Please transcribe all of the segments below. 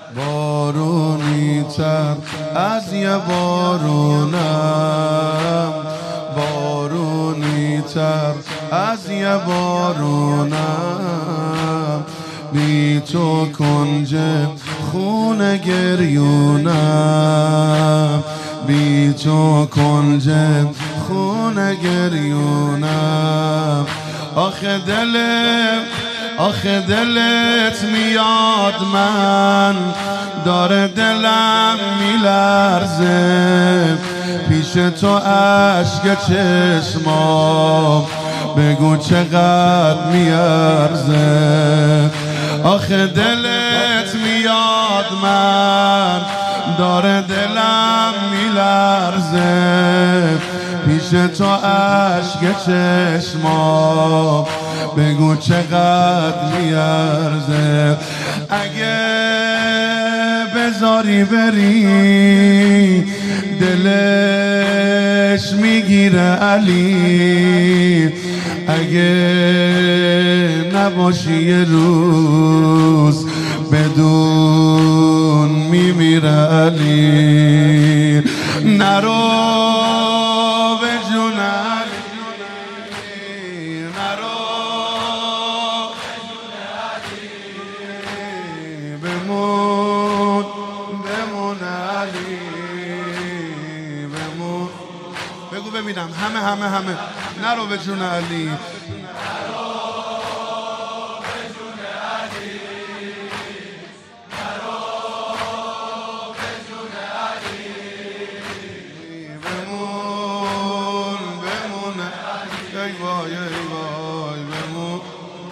بارونی تر از یه بارونم، بارونی تر از یه بارونم، بی تو کنج خون گریونم، بی تو کنج خون گریونم. آخه دلت میاد من، داره دلم میلرزه، پیش تو عشق چشمام بگو چقدر میارزه. آخه دلت میاد من، داره دلم میلرزه، پیش تو عشق چشمام بگو چقدر میارزه. اگه بذاری بری دلش میگیره علی، اگه نباشی یه روز بدون میمیره علی. نرو به جون علی، نرو به جون علی، بمون علی، بمون. بگو ببینم همه نرو به جون علی، ای وای بمون.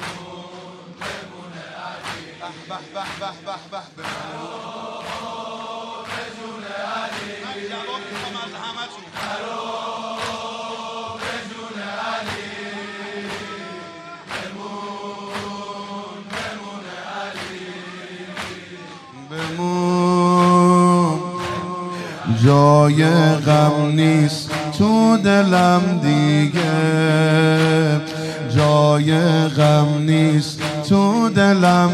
به جون علی، من جواب میخوام از همتون. به جون علی، بمون علی، بمون. جای غم نیست تو دلم دیگه، جای غم نیست تو دلم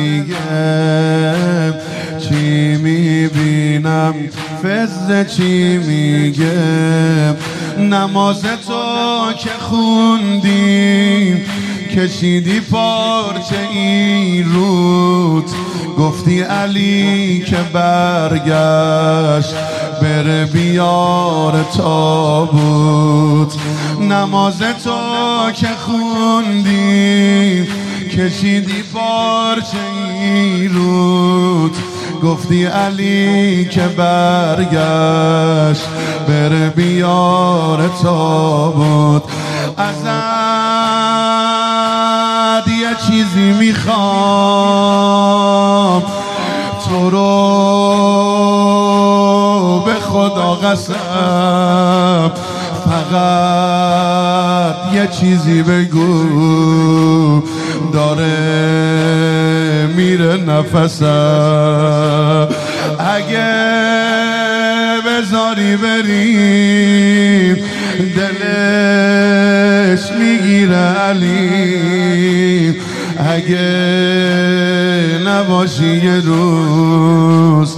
دیگه. چی میبینم فضل چی میگه، نماز تو که خوندی کشیدی پارچه این رود، گفتی علی که برگشت بره بیار تابوت. نماز تو که خوندی کشیدی پارچه این رود، گفتی علی که برگشت بره بیار تابوت. ازت یه چیزی میخوام، تو رو به خدا قسم، فقط یه چیزی بگو، داره میره نفسم. اگه بذاری بریم دلش میگیره علی، اگه نباشی یه روز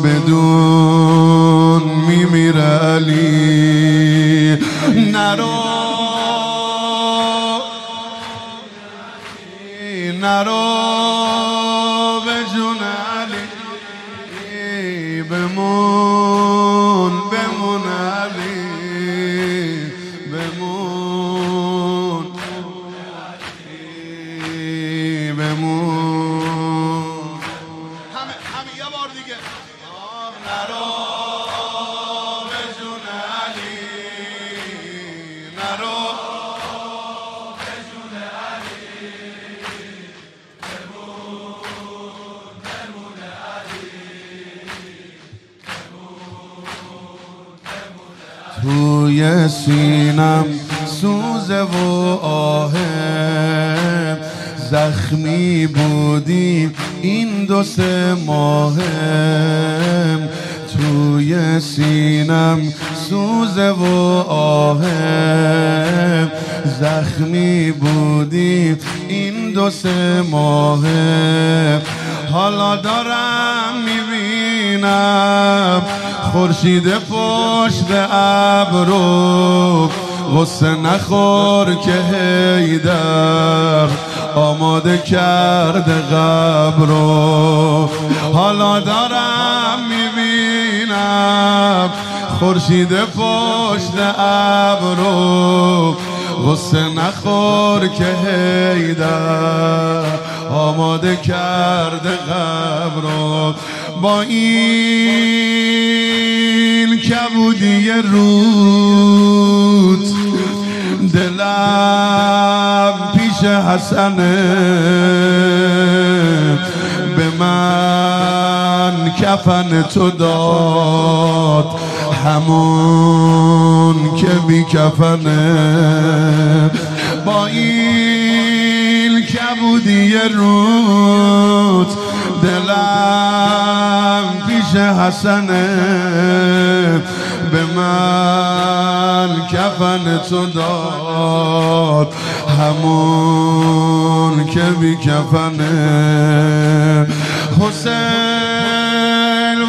بدون میمیره علی. نرو به جون علی، بمون علی، بمون همه یه بار دیگه. نرو به جون علی، نرو به جون علی، بمون علی، توی سینم سوزه و آهم، زخمی بودی این 2-3 ماهم. توی سینم سوزه و آهم، زخمی بودی این 2-3 ماهم. حالا دارم میبینم خورشید پشت ابرو، غصه نخور که حیدر آماده کرده قبرو. حالا دارم میبینم خورشید پشت ابرو، غصه نخور که حیدر آماده کرده قبرو. با این کبودی رود دلم پیش حسنه، به من کفن تو داد همون که بی کفنه. با این کبودی رود دلم پیش حسنه، به من کفن تو داد همون که بی کفنه. حسین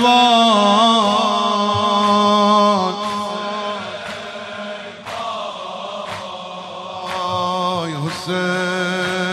وای حسین